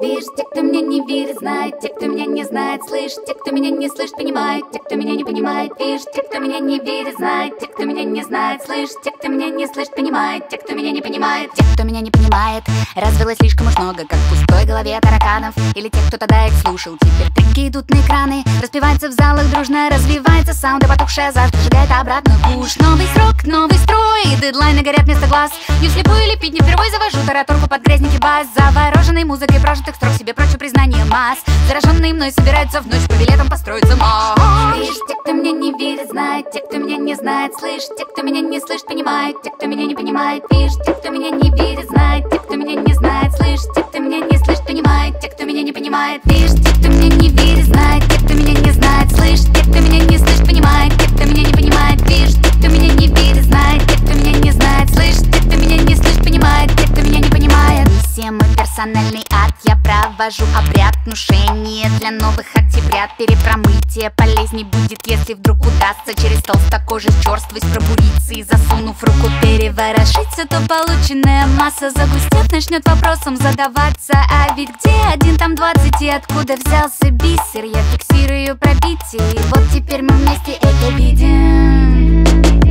Видишь, те, кто меня не видит, знает, те, кто меня не знает, слышит, те, кто меня не слышит, понимает, те, кто меня не понимает. Видишь, те, кто меня не видит, знает, те, кто меня не знает, слышит, те, кто меня не слышит, понимает, те, кто меня не понимает. Те, кто меня не понимает, развелось слишком уж много, как в пустой голове тараканов. Или те, кто тогда их слушал, теперь треки идут на экраны, распевается в залах дружно, развивается саунд, и потухшая азарт сжигает обратно пуш. Новый срок, новый строй, дедлайны горят вместо глаз. Не вслепую лепить, не впервой завожу тараторку под грязненький бас. Завороженный музыкой прожитых строк, себе прочь признание масс. Зараженные мной собираются в ночь, по билетам построиться марш. Видишь, те, кто меня не видит, знает, те, кто меня не знает, слышит, те, кто меня не слышит, понимает, те, кто меня не понимает. Видишь, те, кто меня не видит, знает, те, кто меня не знает, слышит, те, кто меня не слышит, понимает, те, кто меня не понимает. Видишь, те, кто меня не видит, знает, те, кто меня не знает, слышит, те, кто меня не слышит, понимает, те, кто меня не понимает. Видишь, те, кто меня не видит, знает, те, кто меня не знает, слышит, те, кто меня не слышит, понимает, те, кто меня не понимает. Миссия мой персональный ад, я провожу обряд внушения для новых октябрят. Перепромытие полезней будет, если вдруг удастся через толстокожий черствость пробуриться и, засунув руку, переворошиться, то полученная масса, загустев, начнет вопросом задаваться: а ведь где один, там 20, и откуда взялся бисер? Я фиксирую пробитие, и вот теперь мы вместе это видим.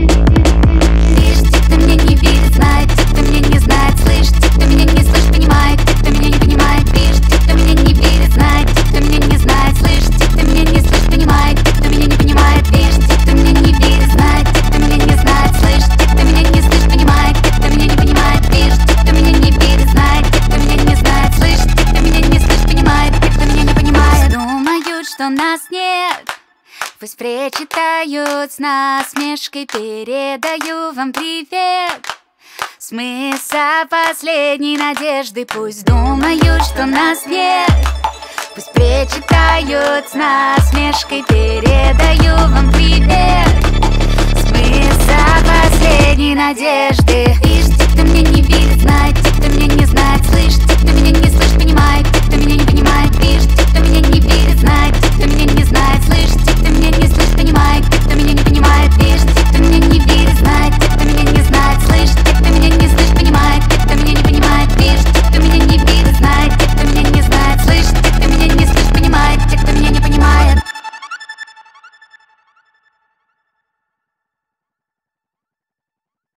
Видишь, те, кто меня не видит, знает, те, кто меня не знает, слышит, те, кто меня не слышит, понимает, те, кто меня не понимает. Видишь, те, кто меня не видит, знает, те, кто меня не знает, слышит, те, кто меня не слышит, понимает, те, кто меня не понимает. Видишь, те, кто меня не видит, знает, те, кто меня не знает, слышит, те, кто меня не слышит, понимает, те, кто меня не понимает. Видишь, те, кто меня не видит, знает, те, кто меня не знает, слышит, те, кто меня не слышит, понимает, те, кто меня не понимает. Думают, что нас нет, пусть причитают с насмешкой, передаю вам привет. Смысл последней надежды, пусть думают, что нас нет, пусть причитают с насмешкой, передаю вам привет. Смысл последней надежды.